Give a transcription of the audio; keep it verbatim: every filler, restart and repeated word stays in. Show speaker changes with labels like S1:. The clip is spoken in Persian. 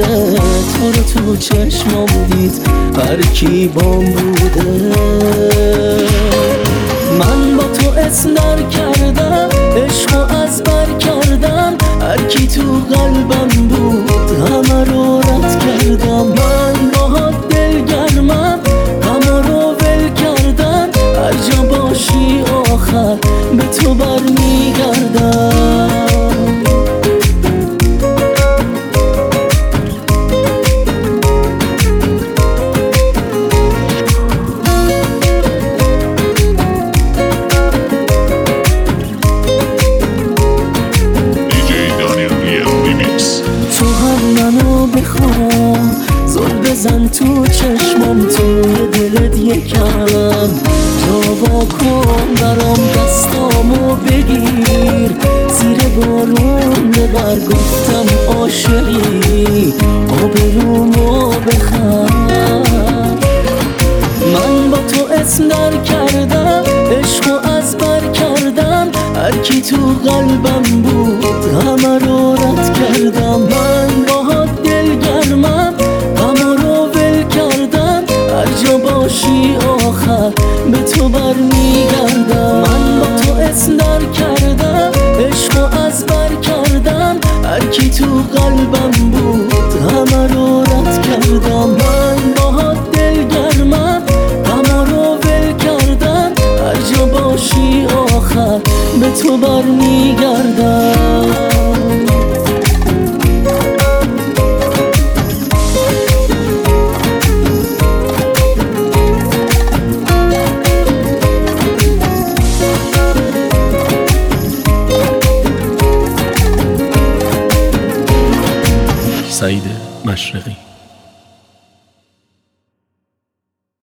S1: تو رو تو چشمام دید هر کی بام بوده. من با تو اسنر کردم، عشقو از بر کردم، هر کی تو قلبم بود همه رو رد کردم. من باهات دلگرمم، همه رو ول کردم، هر جا باشی آخر به تو برمیگردم. زل بزن تو چشمام، تو دلت یکم جا واکن برام، دستامو بگیر زیر بارون ببر، گفتم عاشقی آبرومو بخر. من با تو اسنر کردم، عشقو از بر کردم، هر کی تو قلبم بود همه رو رد کردم. من باهات دلگرمم، جا باشی آخر به تو برمیگردم. من با تو اسنر کردم، عشقو از بر کردم، هر کی تو قلبم بود همه رو رد کردم. من باهات دلگرمم، همه رو ول کردم، هر جا باشی آخر به تو برمیگردم.
S2: سعید مشرقی.